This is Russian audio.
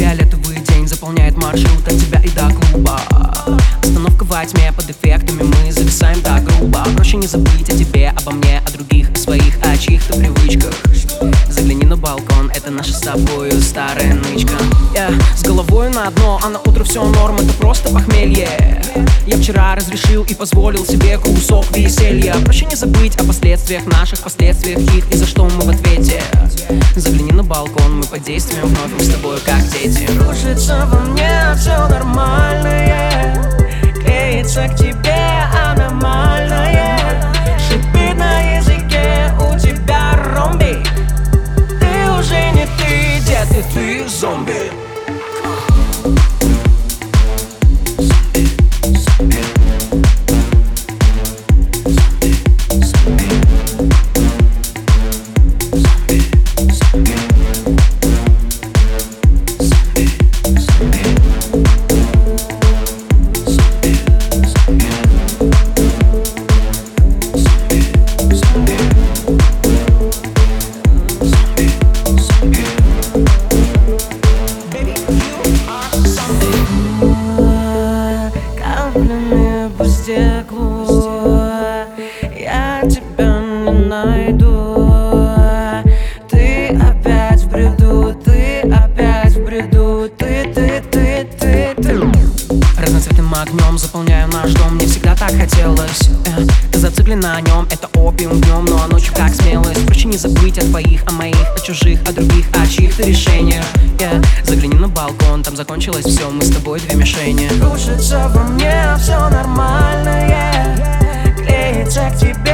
тебя летовый день заполняет маршрут от тебя и до клуба. Остановка во тьме, под эффектами мы зависаем так грубо. Проще не забыть о тебе, обо мне, о других, о своих, о чьих-то привычках. Загляни на балкон, это наша с тобою старая нычка. Я с головой на дно, а на утро все норм, это просто похмелье. Я вчера разрешил и позволил себе кусок веселья. Проще не забыть о последствиях наших, последствиях их, и за что мы в ответе. Загляни на балкон, мы под действием вновь, мы с тобой как дети. Кружится во мне все нормальное, клеится к тебе аномальное, шипит на языке у тебя ромби. Ты уже не ты, детка, ты зомби. Каплями по стеклу я тебя не найду. Ты опять в бреду, ты опять в бреду, ты. Разноцветным огнем заполняю наш дом, мне всегда так хотелось. Ты зациклен на нем, это опиум днем, ну а ночью как смелость. Проще не забыть о твоих, о моих, о чужих, о других, о чьих-то решениях. Загляни на балкон, там закончилось все, мы с тобой две мишени. Кружится во мне все нормальное, клеится к тебе